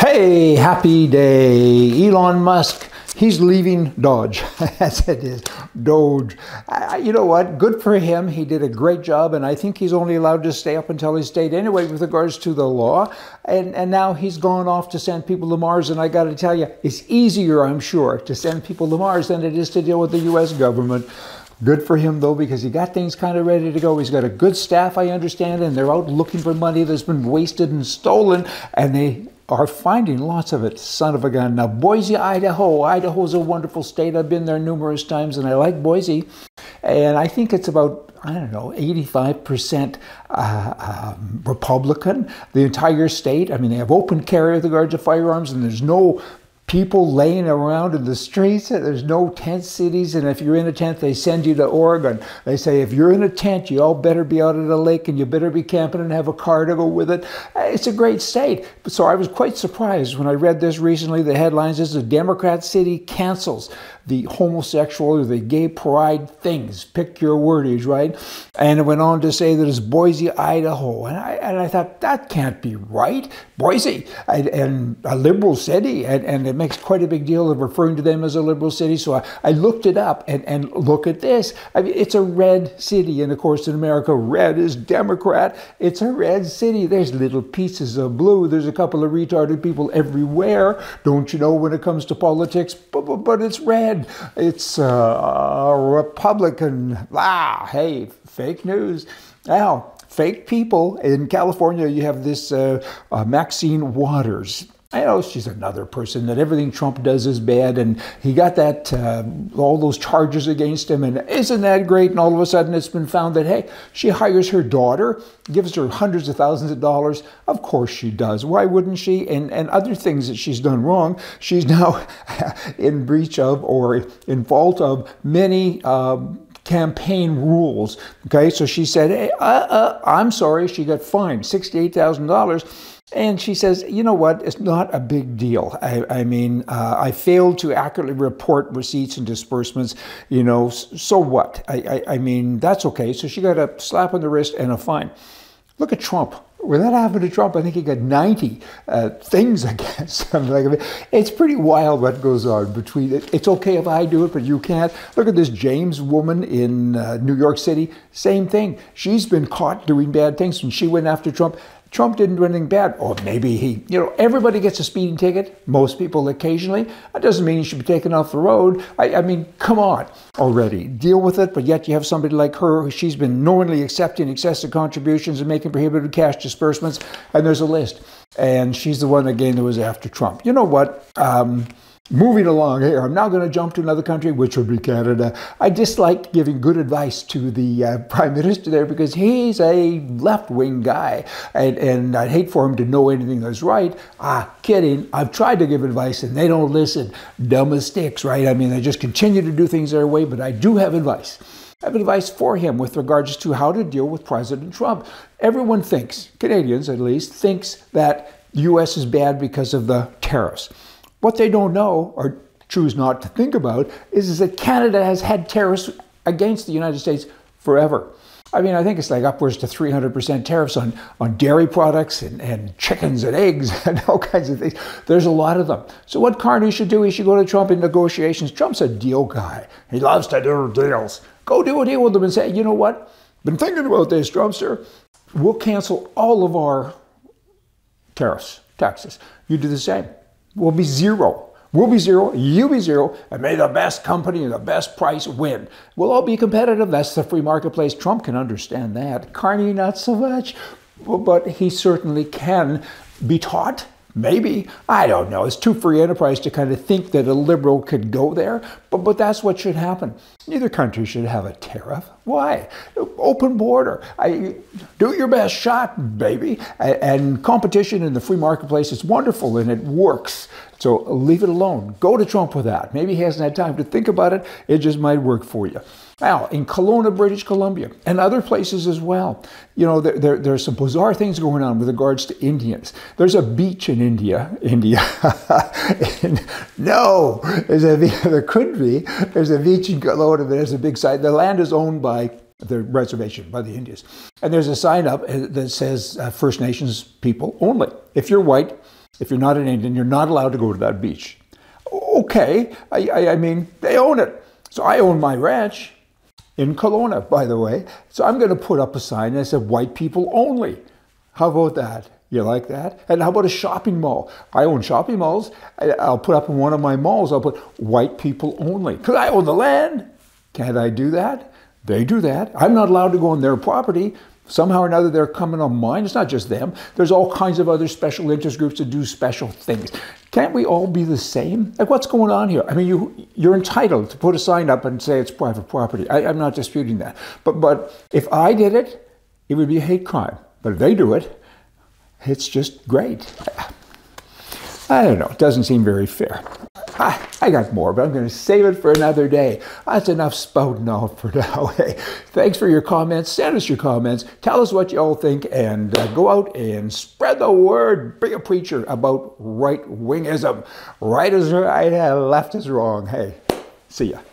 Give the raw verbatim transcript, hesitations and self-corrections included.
Hey, happy day. Elon Musk, he's leaving Dodge. As it is, Doge. I, you know what? Good for him. He did a great job, and I think he's only allowed to stay up until he stayed anyway with regards to the law. And, and now he's gone off to send people to Mars, and I got to tell you, it's easier, I'm sure, to send people to Mars than it is to deal with the U S government. Good for him, though, because he got things kind of ready to go. He's got a good staff, I understand, and they're out looking for money that's been wasted and stolen, and they are finding lots of it. Son of a gun. Now, Boise, Idaho. Idaho's a wonderful state. I've been there numerous times, and I like Boise. And I think it's about, I don't know, eighty-five percent uh, um, Republican, the entire state. I mean, they have open carry with regards to firearms, and there's no people laying around in the streets. There's no tent cities, and if you're in a tent, they send you to Oregon. They say, if you're in a tent, you all better be out at a lake, and you better be camping and have a car to go with it. It's a great state. So I was quite surprised when I read this recently. The headlines is a Democrat city cancels the homosexual or the gay pride things. Pick your wordage, right? And it went on to say that it's Boise, Idaho. And I, and I thought, that can't be right. Boise, and, and a liberal city, and, and it makes quite a big deal of referring to them as a liberal city. So I, I looked it up, and, and look at this. I mean, it's a red city. And of course, in America, red is Democrat. It's a red city. There's little pieces of blue. There's a couple of retarded people everywhere. Don't you know, when it comes to politics? But, but, but it's red. It's uh, Republican. Ah, hey, fake news. Now, fake people. In California, you have this uh, uh, Maxine Waters. I know she's another person that everything Trump does is bad, and he got that, uh, all those charges against him, and isn't that great? And all of a sudden it's been found that, hey, she hires her daughter, gives her hundreds of thousands of dollars. Of course she does. Why wouldn't she? And, and other things that she's done wrong, she's now in breach of or in fault of many um, campaign rules. Okay, so she said, hey, uh, uh, I'm sorry, she got fined sixty-eight thousand dollars. And she says, you know what, it's not a big deal. I, I mean, uh, I failed to accurately report receipts and disbursements, you know, so what? I, I, I mean, that's okay. So she got a slap on the wrist and a fine. Look at Trump. When that happened to Trump, I think he got ninety uh, things against him. Like, it's pretty wild what goes on between it. It's okay if I do it, but you can't. Look at this James woman in uh, New York City. Same thing. She's been caught doing bad things, and she went after Trump. Trump didn't do anything bad. Or maybe he, you know, everybody gets a speeding ticket. Most people occasionally. That doesn't mean you should be taken off the road. I, I mean, come on already. Deal with it. But yet you have somebody like her. She's been knowingly accepting excessive contributions and making prohibited cash disbursements. And there's a list. And she's the one, again, that was after Trump. You know what? Um, Moving along here, I'm now going to jump to another country, which would be Canada. I dislike giving good advice to the uh, Prime Minister there because he's a left-wing guy, and, and I'd hate for him to know anything that's right. Ah, kidding. I've tried to give advice, and they don't listen. Dumb as sticks, right? I mean, they just continue to do things their way, but I do have advice. I have advice for him with regards to how to deal with President Trump. Everyone thinks, Canadians at least, thinks that the U S is bad because of the tariffs. What they don't know, or choose not to think about, is, is that Canada has had tariffs against the United States forever. I mean, I think it's like upwards to three hundred percent tariffs on, on dairy products and, and chickens and eggs and all kinds of things. There's a lot of them. So what Carney should do, he should go to Trump in negotiations. Trump's a deal guy. He loves to do deals. Go do a deal with them and say, you know what? Been thinking about this, Trumpster. We'll cancel all of our tariffs, taxes. You do the same. We'll be zero. We'll be zero, you be zero, and may the best company and the best price win. We'll all be competitive. That's the free marketplace. Trump can understand that. Carney, not so much. But he certainly can be taught. Maybe. I don't know. It's too free enterprise to kind of think that a liberal could go there. But, but that's what should happen. Neither country should have a tariff. Why? Open border. I, do your best shot, baby. And, and competition in the free marketplace is wonderful and it works. So leave it alone. Go to Trump with that. Maybe he hasn't had time to think about it. It just might work for you. Now, in Kelowna, British Columbia, and other places as well, you know, there, there, there's some bizarre things going on with regards to Indians. There's a beach in India. India. No, there's a, there could be. There's a beach in Kelowna, but there's a big site. The land is owned by the reservation, by the Indians. And there's a sign up that says uh, First Nations people only. If you're white, If you're not an Indian, you're not allowed to go to that beach. Okay, I, I, I mean, they own it. So I own my ranch in Kelowna, by the way. So I'm going to put up a sign that says white people only. How about that? You like that? And how about a shopping mall? I own shopping malls. I'll put up in one of my malls, I'll put white people only. Because I own the land. Can't I do that? They do that. I'm not allowed to go on their property. Somehow or another, they're coming on mine. It's not just them. There's all kinds of other special interest groups that do special things. Can't we all be the same? Like, what's going on here? I mean, you, you're entitled to put a sign up and say it's private property. I, I'm not disputing that. But, but if I did it, it would be a hate crime. But if they do it, it's just great. I don't know. It doesn't seem very fair. I, I got more, but I'm going to save it for another day. That's enough spouting off for now. Hey, thanks for your comments. Send us your comments. Tell us what you all think, and uh, go out and spread the word. Be a preacher about right-wingism. Right is right, left is wrong. Hey, see ya.